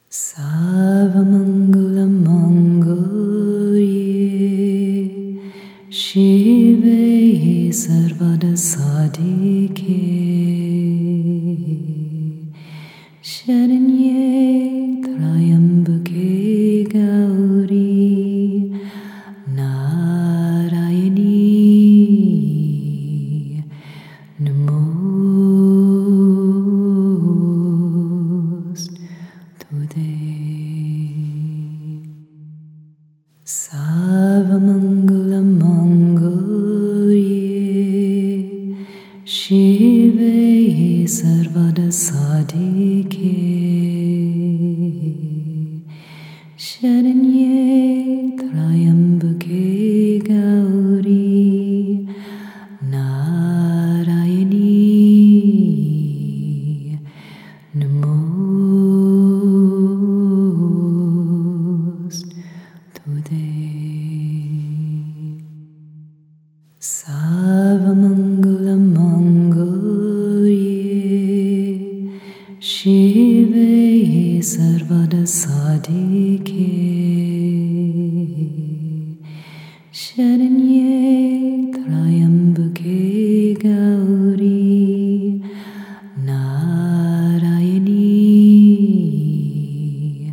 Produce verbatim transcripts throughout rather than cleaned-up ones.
Sarvamangalam Mangalye Shive Sarvada Sadike Sharanye Trayambake Gauri Narayani Namostute. Sarvamangalam Mangalye Shive Sarvada Sadike Sharanye Trayambake Gauri Narayani Namostute. Sarvamangalam Mangalye Shive Sarvada Sadike Sharanye Trayambake Gauri Narayani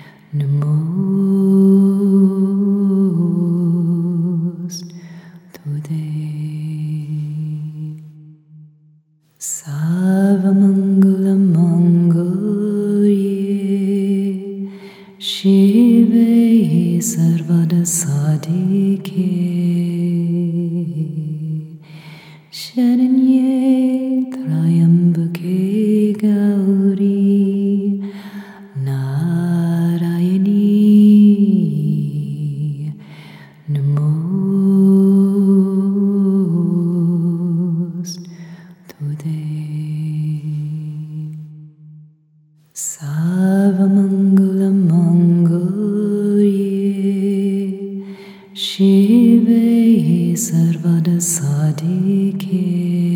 Namostute. Sarvamangalam Mangalye Shive Sarvada Sadike Sharanye Trayambake Gauri Narayani Namostute. Sarvamangalam Mangalye Shive Sarvada Sadike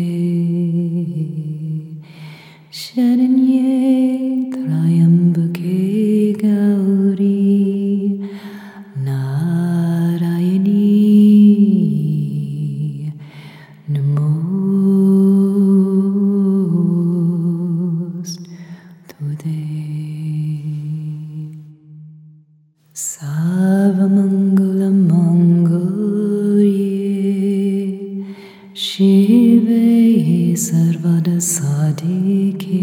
Sharanye Trayambake Gauri Narayani Namostute. Sarvamangalam Mangalye Shive Sarvada Sadike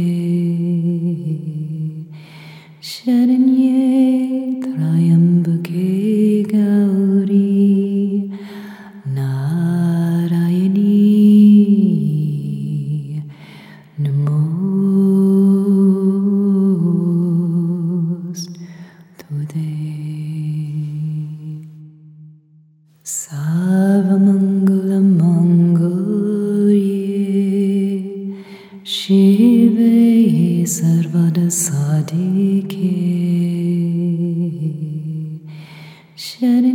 Sharanye Trayambake Gauri Narayani Namostute. Sarvamangalam Mangalye Shive Sarvada Sadike Sharanye